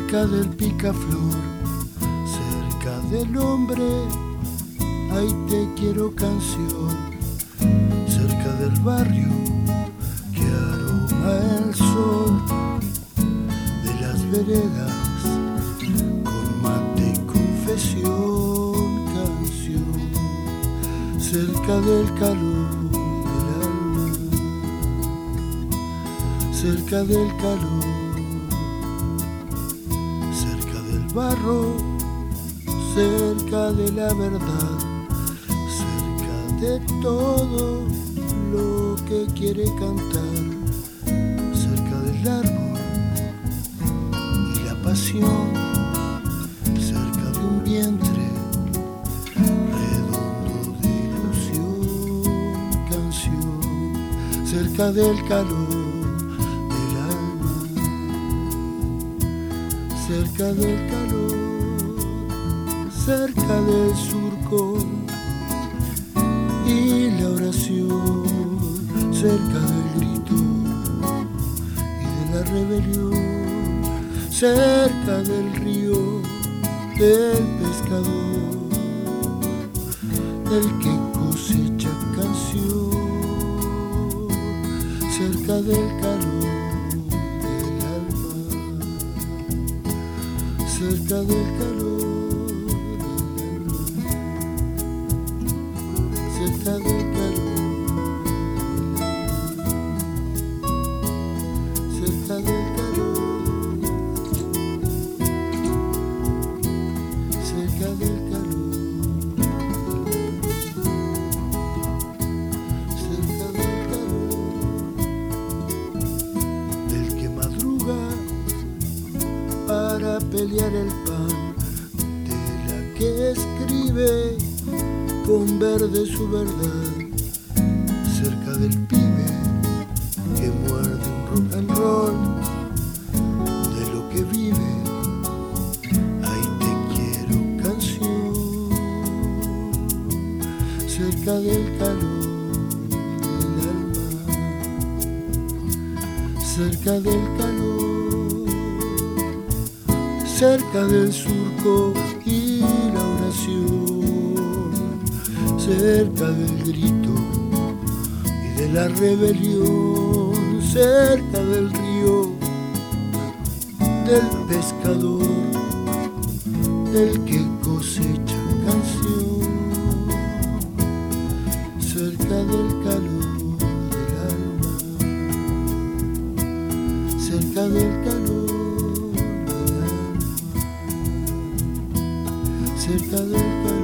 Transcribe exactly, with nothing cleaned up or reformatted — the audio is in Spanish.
cerca del picaflor, cerca del hombre, ahí te quiero canción, cerca del barrio que aroma el sol, de las veredas con mate y confesión, canción, cerca del calor del alma, cerca del calor, cerca del barro, cerca de la verdad, cerca de todo lo que quiere cantar, cerca del árbol y la pasión, cerca de un vientre redondo de ilusión, canción, cerca del calor del alma, cerca del calor, cerca del surco y la oración, cerca del grito y de la rebelión, cerca del río, del pescador, del que cosecha canción, cerca del calor del alma, cerca del calor del alma, cerca del calor, cerca del calor, cerca del calor, cerca del calor, del que madruga para pelear el pan, de la que escribe con verde su verdad, cerca del pibe que muerde un rock and roll, de lo que vive, ahí te quiero canción, cerca del calor del alma, cerca del calor, cerca del surco y la oración, cerca del grito y de la rebelión, cerca del río, del pescador, del que cosecha canción, cerca del calor del alma, cerca del calor del alma, cerca del calor.